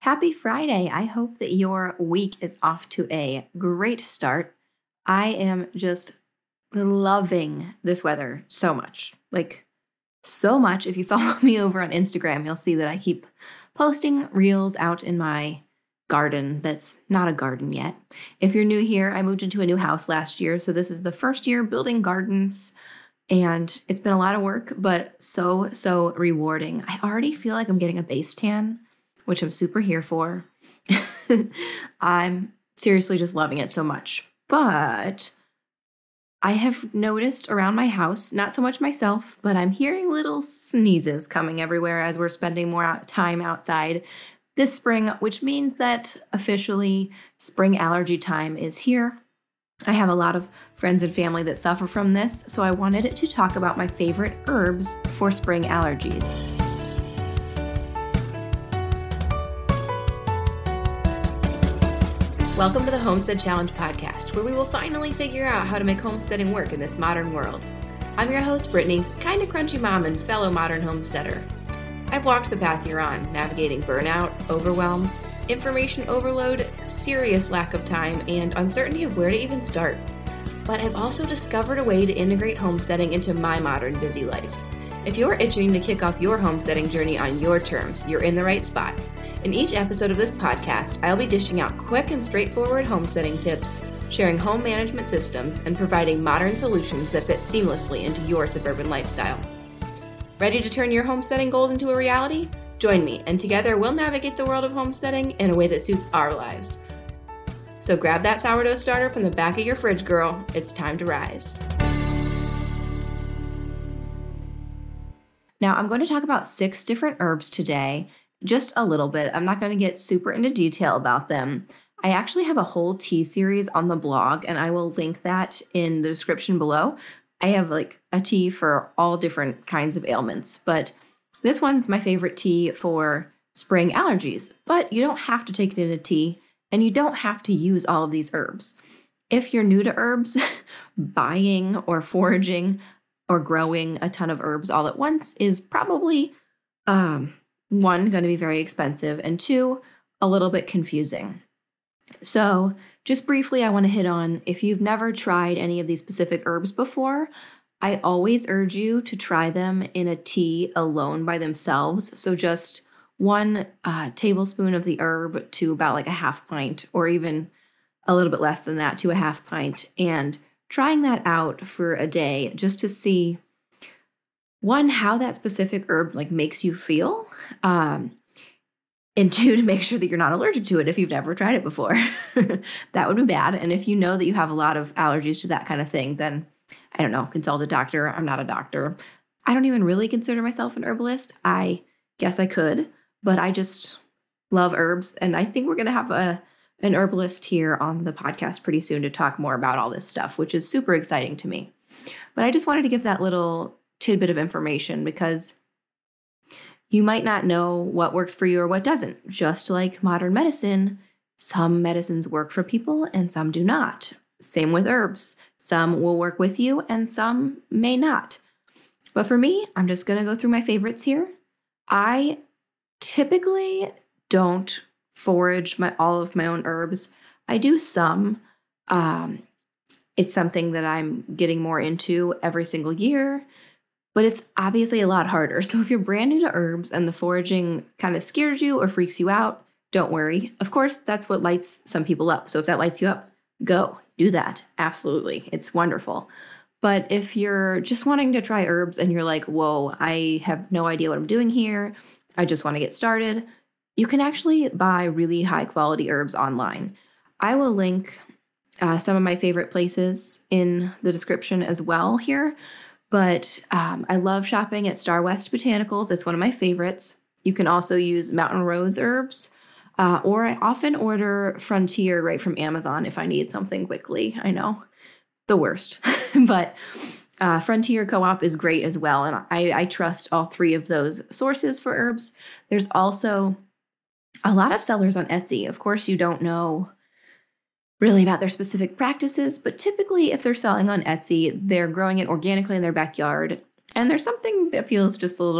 Happy Friday. I hope that your week is off to a great start. I am just loving this weather so much. So much. If you follow me over on Instagram, you'll see that I keep posting reels out in my garden that's not a garden yet. If you're new here, I moved into a new house last year, so this is the first year building gardens, and it's been a lot of work, but so rewarding. I already feel like I'm getting a base tan, which I'm super here for. I'm seriously just loving it so much. But I have noticed around my house, not so much myself, but I'm hearing little sneezes coming everywhere as we're spending more time outside this spring, which means that officially spring allergy time is here. I have a lot of friends and family that suffer from this, so I wanted to talk about my favorite herbs for spring allergies. Welcome to the Homestead Challenge podcast, where we will finally figure out how to make homesteading work in this modern world. I'm your host, Brittany, kinda crunchy mom and fellow modern homesteader. I've walked the path you're on, navigating burnout, overwhelm, information overload, serious lack of time, and uncertainty of where to even start. But I've also discovered a way to integrate homesteading into my modern busy life. If you're itching to kick off your homesteading journey on your terms, you're in the right spot. In each episode of this podcast, I'll be dishing out quick and straightforward homesteading tips, sharing home management systems, and providing modern solutions that fit seamlessly into your suburban lifestyle. Ready to turn your homesteading goals into a reality? Join me, and together we'll navigate the world of homesteading in a way that suits our lives. So grab that sourdough starter from the back of your fridge, girl. It's time to rise. Now, I'm going to talk about 6 different herbs today. Just a little bit. I'm not going to get super into detail about them. I actually have a whole tea series on the blog, and I will link that in the description below. I have a tea for all different kinds of ailments, but this one's my favorite tea for spring allergies. But you don't have to take it in a tea, and you don't have to use all of these herbs. If you're new to herbs, buying or foraging or growing a ton of herbs all at once is probably one, going to be very expensive, and 2, a little bit confusing. So just briefly, I want to hit on, if you've never tried any of these specific herbs before, I always urge you to try them in a tea alone by themselves. So just 1 tablespoon of the herb to about a half pint, or even a little bit less than that to a half pint, and trying that out for a day just to see, 1, how that specific herb makes you feel, and 2, to make sure that you're not allergic to it if you've never tried it before. That would be bad. And if you know that you have a lot of allergies to that kind of thing, then, I don't know, consult a doctor. I'm not a doctor. I don't even really consider myself an herbalist. I guess I could, but I just love herbs. And I think we're going to have an herbalist here on the podcast pretty soon to talk more about all this stuff, which is super exciting to me. But I just wanted to give that little tidbit of information because you might not know what works for you or what doesn't. Just like modern medicine, some medicines work for people and some do not. Same with herbs. Some will work with you and some may not. But for me, I'm just going to go through my favorites here. I typically don't forage all of my own herbs. I do some. It's something that I'm getting more into every single year. But it's obviously a lot harder. So if you're brand new to herbs and the foraging kind of scares you or freaks you out, don't worry. Of course, that's what lights some people up. So if that lights you up, go do that. Absolutely. It's wonderful. But if you're just wanting to try herbs and you're like, whoa, I have no idea what I'm doing here, I just want to get started, you can actually buy really high quality herbs online. I will link some of my favorite places in the description as well here. But I love shopping at Star West Botanicals. It's one of my favorites. You can also use Mountain Rose herbs, or I often order Frontier right from Amazon if I need something quickly. I know, the worst. But Frontier Co-op is great as well, and I trust all 3 of those sources for herbs. There's also a lot of sellers on Etsy. Of course, you don't know really about their specific practices, but typically if they're selling on Etsy, they're growing it organically in their backyard. And there's something that feels just a little bit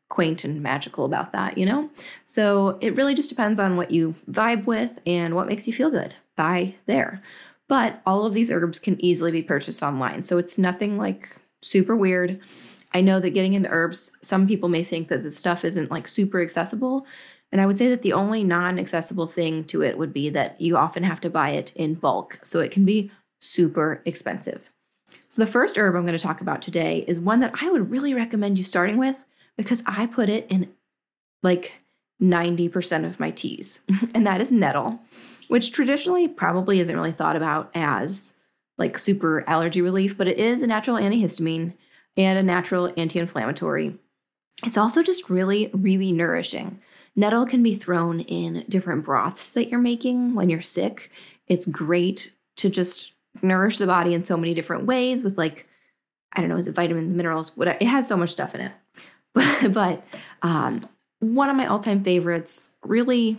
quaint and magical about that, you know? So it really just depends on what you vibe with and what makes you feel good. Buy there. But all of these herbs can easily be purchased online. So it's nothing like super weird. I know that getting into herbs, some people may think that this stuff isn't like super accessible. And I would say that the only non-accessible thing to it would be that you often have to buy it in bulk. So it can be super expensive. So the first herb I'm going to talk about today is one that I would really recommend you starting with because I put it in like 90% of my teas, and that is nettle, which traditionally probably isn't really thought about as like super allergy relief, but it is a natural antihistamine and a natural anti-inflammatory. It's also just really, really nourishing. Nettle can be thrown in different broths that you're making when you're sick. It's great to just nourish the body in so many different ways with like, I don't know, is it vitamins, minerals, whatever. It has so much stuff in it. But one of my all-time favorites, really,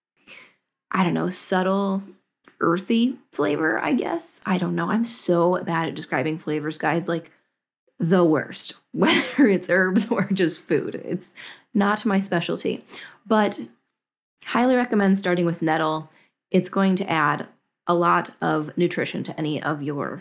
I don't know, subtle, earthy flavor, I guess. I don't know. I'm so bad at describing flavors, guys. Like the worst, whether it's herbs or just food. It's not my specialty. But highly recommend starting with nettle. It's going to add a lot of nutrition to any of your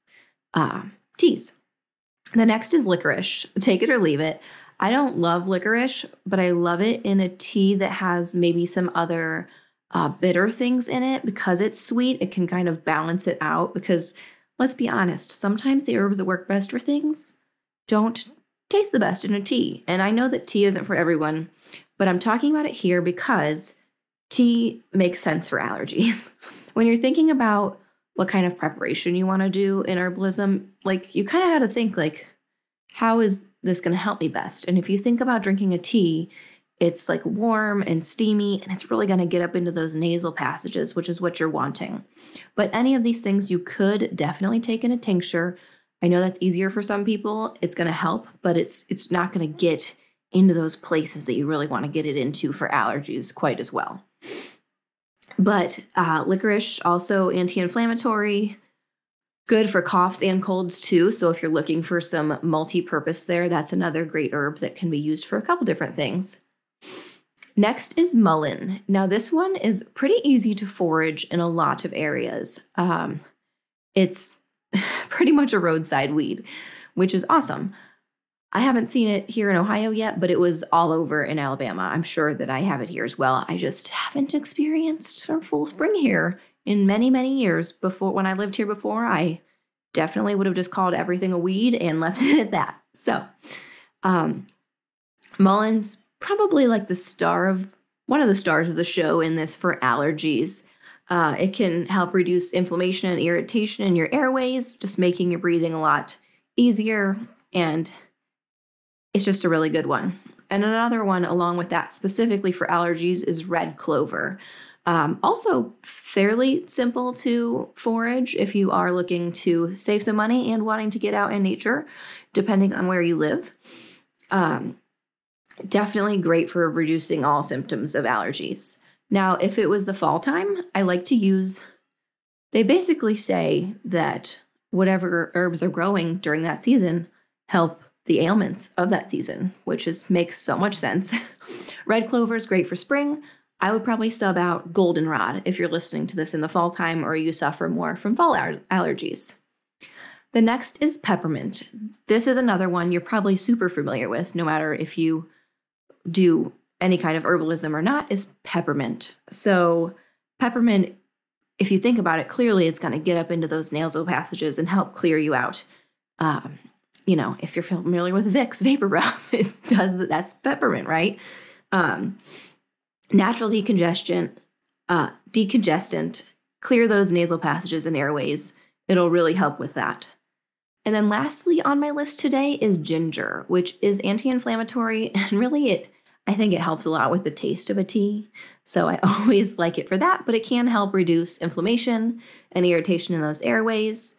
teas. The next is licorice. Take it or leave it. I don't love licorice, but I love it in a tea that has maybe some other bitter things in it. Because it's sweet, it can kind of balance it out. Because let's be honest, sometimes the herbs that work best for things don't taste the best in a tea. And I know that tea isn't for everyone, but I'm talking about it here because tea makes sense for allergies. When you're thinking about what kind of preparation you want to do in herbalism, like you kind of got to think like, how is this going to help me best? And if you think about drinking a tea, it's like warm and steamy, and it's really going to get up into those nasal passages, which is what you're wanting. But any of these things you could definitely take in a tincture. I know that's easier for some people. It's going to help, but it's not going to get into those places that you really want to get it into for allergies quite as well. But licorice, also anti-inflammatory, good for coughs and colds too. So if you're looking for some multi-purpose there, that's another great herb that can be used for a couple different things. Next is mullein. Now this one is pretty easy to forage in a lot of areas. It's pretty much a roadside weed, which is awesome. I haven't seen it here in Ohio yet, but it was all over in Alabama. I'm sure that I have it here as well. I just haven't experienced a full spring here in many, many years. Before, when I lived here before, I definitely would have just called everything a weed and left it at that. So, mullein's probably like one of the stars of the show in this for allergies. It can help reduce inflammation and irritation in your airways, just making your breathing a lot easier, and it's just a really good one. And another one along with that specifically for allergies is red clover. Also fairly simple to forage if you are looking to save some money and wanting to get out in nature, depending on where you live. Definitely great for reducing all symptoms of allergies. Now, if it was the fall time, I like to use, they basically say that whatever herbs are growing during that season help the ailments of that season, which makes so much sense. Red clover is great for spring. I would probably sub out goldenrod if you're listening to this in the fall time or you suffer more from fall allergies. The next is peppermint. This is another one you're probably super familiar with, no matter if you do any kind of herbalism or not, is peppermint. So peppermint, if you think about it clearly, it's going to get up into those nasal passages and help clear you out. If you're familiar with Vicks Vapor Rub, that's peppermint, right? Natural decongestant, clear those nasal passages and airways. It'll really help with that. And then lastly on my list today is ginger, which is anti-inflammatory, and really I think it helps a lot with the taste of a tea. So I always like it for that, but it can help reduce inflammation and irritation in those airways.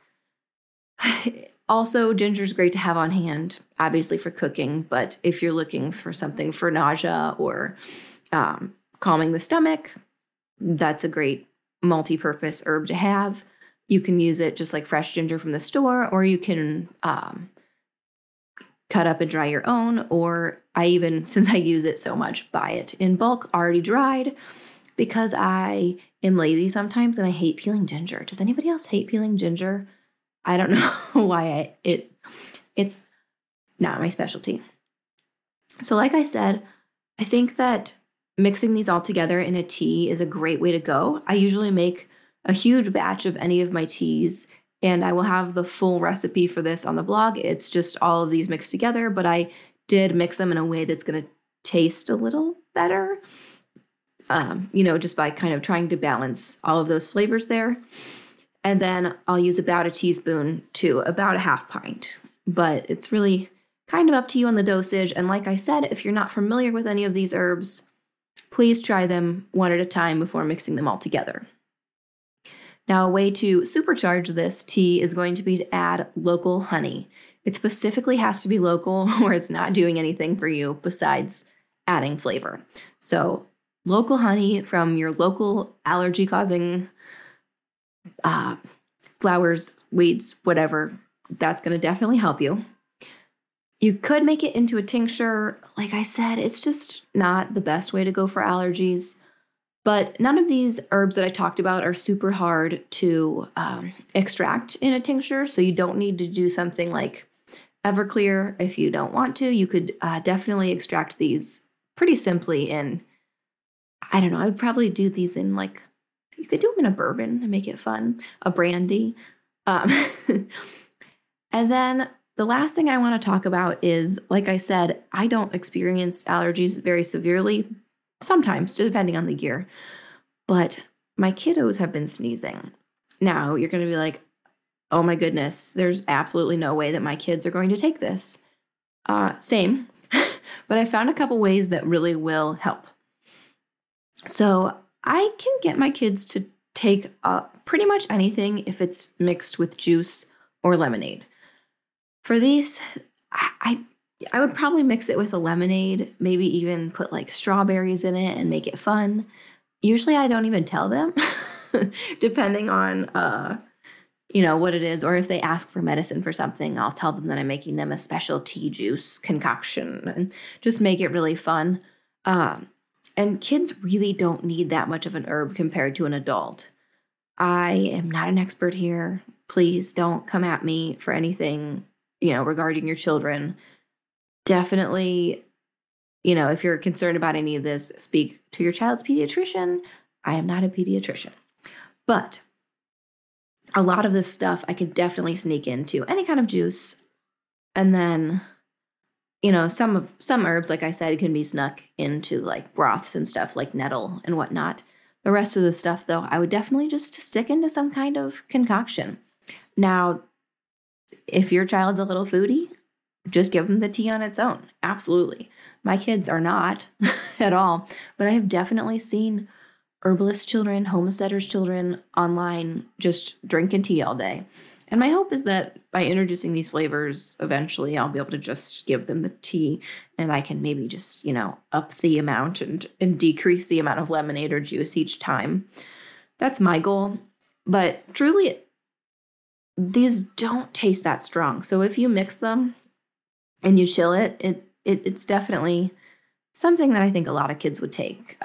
Also, ginger is great to have on hand, obviously for cooking, but if you're looking for something for nausea or calming the stomach, that's a great multi-purpose herb to have. You can use it just like fresh ginger from the store, or you can cut up and dry your own, or I even, since I use it so much, buy it in bulk, already dried, because I am lazy sometimes and I hate peeling ginger. Does anybody else hate peeling ginger? I don't know why it's not my specialty. So like I said, I think that mixing these all together in a tea is a great way to go. I usually make a huge batch of any of my teas, and I will have the full recipe for this on the blog. It's just all of these mixed together, but I did mix them in a way that's going to taste a little better, just by kind of trying to balance all of those flavors there. And then I'll use about a teaspoon to about a half pint, but it's really kind of up to you on the dosage. And like I said, if you're not familiar with any of these herbs, please try them one at a time before mixing them all together. Now, a way to supercharge this tea is going to be to add local honey. It specifically has to be local or it's not doing anything for you besides adding flavor. So local honey from your local allergy-causing flowers, weeds, whatever, that's going to definitely help you. You could make it into a tincture. Like I said, it's just not the best way to go for allergies. But none of these herbs that I talked about are super hard to extract in a tincture, so you don't need to do something like Everclear if you don't want to. You could definitely extract these pretty simply in, I don't know, I would probably do these in you could do them in a bourbon and make it fun, a brandy. And then the last thing I want to talk about is, like I said, I don't experience allergies very severely, sometimes, depending on the year. But my kiddos have been sneezing. Now, you're going to be like, oh my goodness, there's absolutely no way that my kids are going to take this. Same. But I found a couple ways that really will help. So I can get my kids to take pretty much anything if it's mixed with juice or lemonade. For these, I would probably mix it with a lemonade, maybe even put strawberries in it and make it fun. Usually I don't even tell them, depending on, what it is. Or if they ask for medicine for something, I'll tell them that I'm making them a special tea juice concoction and just make it really fun. And kids really don't need that much of an herb compared to an adult. I am not an expert here. Please don't come at me for anything, regarding your children. Definitely, if you're concerned about any of this, speak to your child's pediatrician. I am not a pediatrician. But a lot of this stuff I could definitely sneak into any kind of juice. And then, some herbs, like I said, can be snuck into broths and stuff like nettle and whatnot. The rest of the stuff, though, I would definitely just stick into some kind of concoction. Now, if your child's a little foodie, just give them the tea on its own. Absolutely. My kids are not at all, but I have definitely seen herbalist children, homesteaders children online just drinking tea all day. And my hope is that by introducing these flavors, eventually I'll be able to just give them the tea and I can maybe just, up the amount and decrease the amount of lemonade or juice each time. That's my goal. But truly, these don't taste that strong. So if you mix them and you chill it's definitely something that I think a lot of kids would take,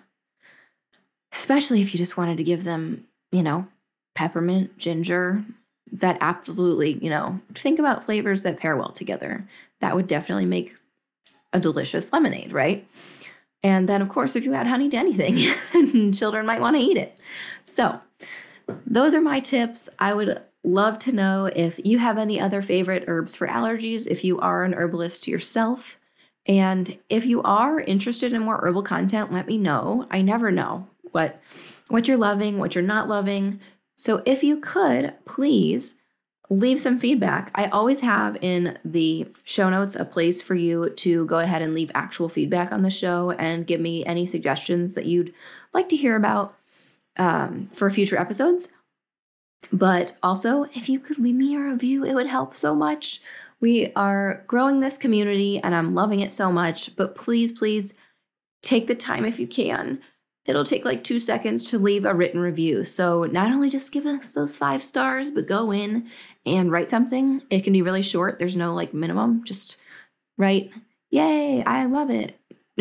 especially if you just wanted to give them, peppermint, ginger, that absolutely, think about flavors that pair well together. That would definitely make a delicious lemonade, right? And then, of course, if you add honey to anything, children might want to eat it. So those are my tips. I would love to know if you have any other favorite herbs for allergies, if you are an herbalist yourself. And if you are interested in more herbal content, let me know. I never know what you're loving, what you're not loving. So if you could, please leave some feedback. I always have in the show notes a place for you to go ahead and leave actual feedback on the show and give me any suggestions that you'd like to hear about for future episodes. But also, if you could leave me a review, it would help so much. We are growing this community and I'm loving it so much. But please take the time if you can. It'll take 2 seconds to leave a written review. So not only just give us those 5 stars, but go in and write something. It can be really short. There's no minimum. Just Write, yay, I love it.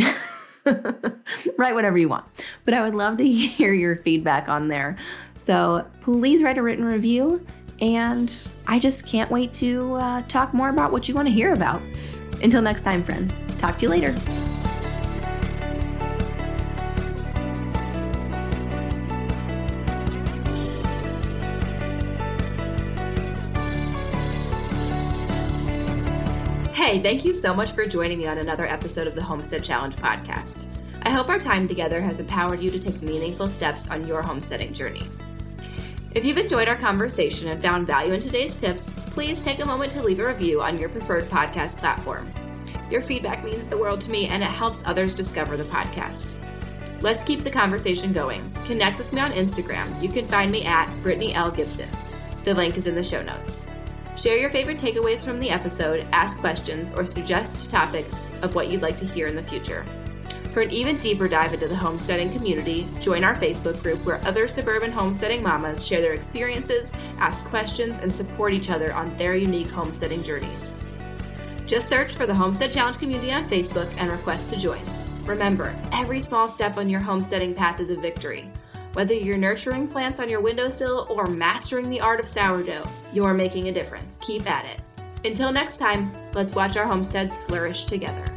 Write whatever you want. But I would love to hear your feedback on there. So please write a written review. And I just can't wait to talk more about what you want to hear about. Until next time, friends. Talk to you later. Hey, thank you so much for joining me on another episode of the Homestead Challenge podcast. I hope our time together has empowered you to take meaningful steps on your homesteading journey. If you've enjoyed our conversation and found value in today's tips, please take a moment to leave a review on your preferred podcast platform. Your feedback means the world to me, and it helps others discover the podcast. Let's keep the conversation going. Connect with me on Instagram. You can find me at Brittany L. Gibson. The link is in the show notes. Share your favorite takeaways from the episode, ask questions, or suggest topics of what you'd like to hear in the future. For an even deeper dive into the homesteading community, join our Facebook group where other suburban homesteading mamas share their experiences, ask questions, and support each other on their unique homesteading journeys. Just search for the Homestead Challenge community on Facebook and request to join. Remember, every small step on your homesteading path is a victory. Whether you're nurturing plants on your windowsill or mastering the art of sourdough, you're making a difference. Keep at it. Until next time, let's watch our homesteads flourish together.